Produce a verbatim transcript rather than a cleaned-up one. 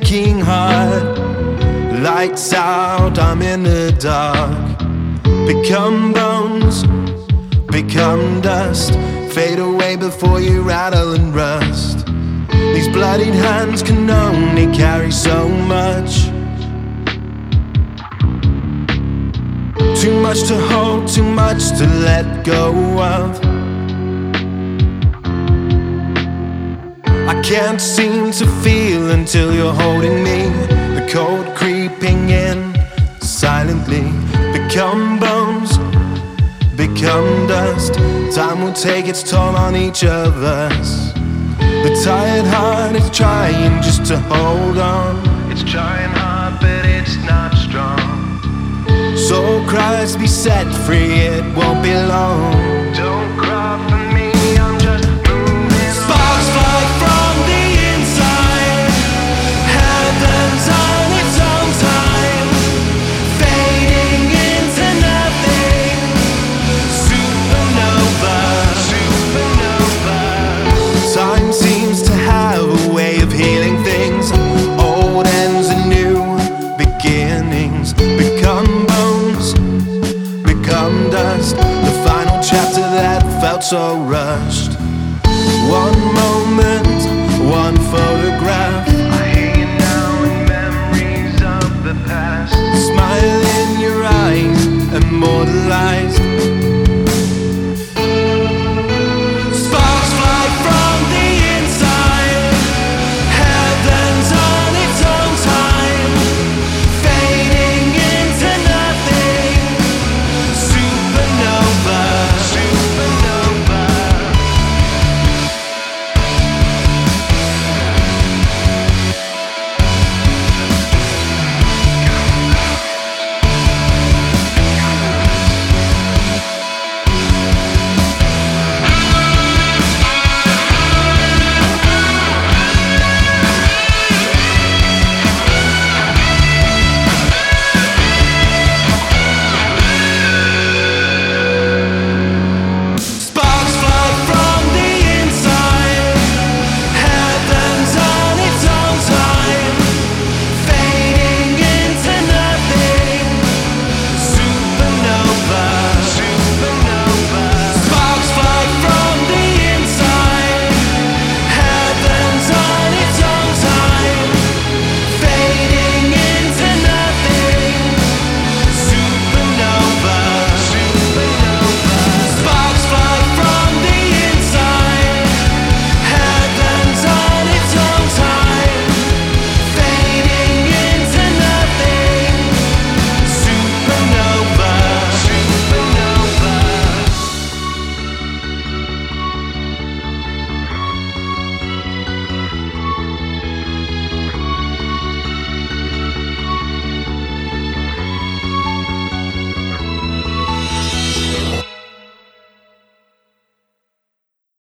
aching heart. Lights out, I'm in the dark. Become bones, become dust. Fade away before you rattle and rust. These bloodied hands can only carry so much. Too much to hold, too much to let go of. I can't seem to feel until you're holding me. The cold creeping in silently. Become bones, become dust. Time will take its toll on each of us. The tired heart is trying just to hold on. It's trying hard, but it's not strong. Soul cries, be set free, it won't be long. Don't cry for me, I'm just moving on. Sparks fly from the inside. Heaven's on its own time, fading into nothing. Supernova, Supernova. time seems to have a way of healing things. Old ends and new beginnings. Become bones, become dust. The final chapter that felt so rushed. One moment, one photograph. I hear you now in memories of the past. Smile in your eyes, immortalized.